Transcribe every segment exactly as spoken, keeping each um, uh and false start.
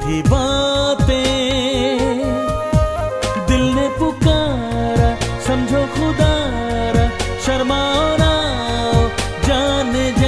मीठी बातें, दिल ने पुकारा समझो खुदारा, शर्माओ ना जान जा।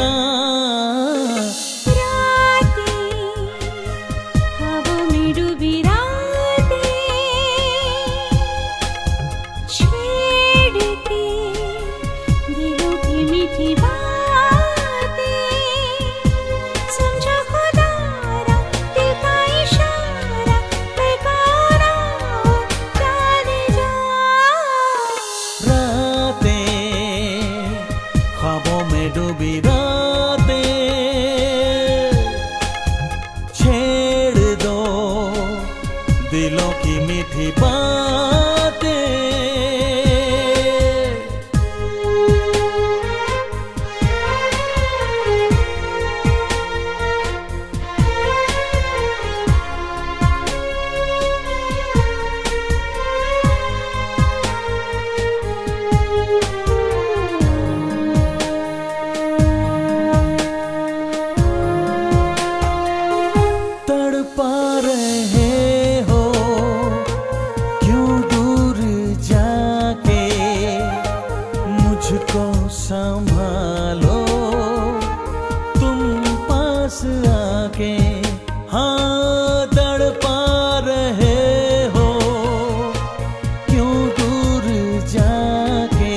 ख्वाबों में डूबी रातें, छेड़ दो दिलों की मीठी बातें। तड़पा रहे हो क्यों दूर जाके, मुझको संभालो तुम पास आके। हाँ तड़पा रहे हो क्यों दूर जाके,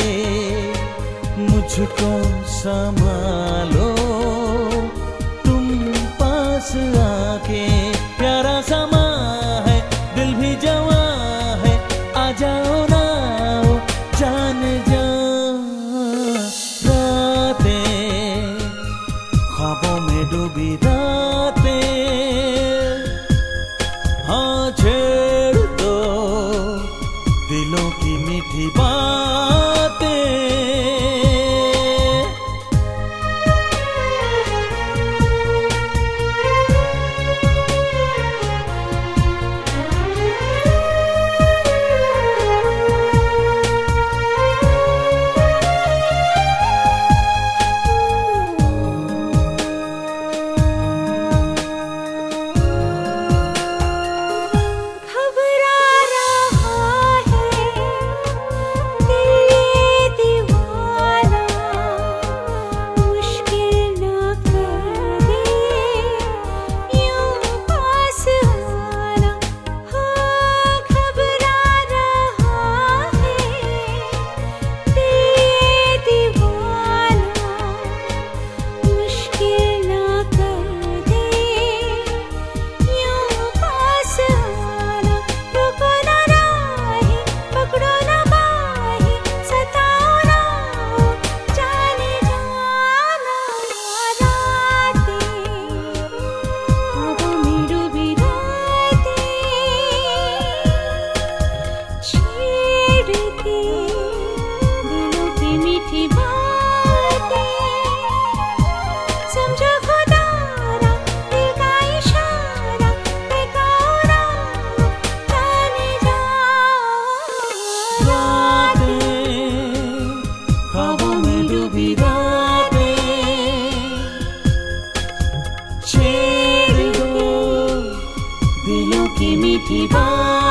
मुझको संभालो तुम पास आके। प्यारा समा है दिल भी जवां है, आ जाओ ना जान जा। रातें ख्वाबों में डूबी रातें, हाँ छेड़ दो दिलों की मीठी बातें। छेड़ दो दिलों की मीठी बात।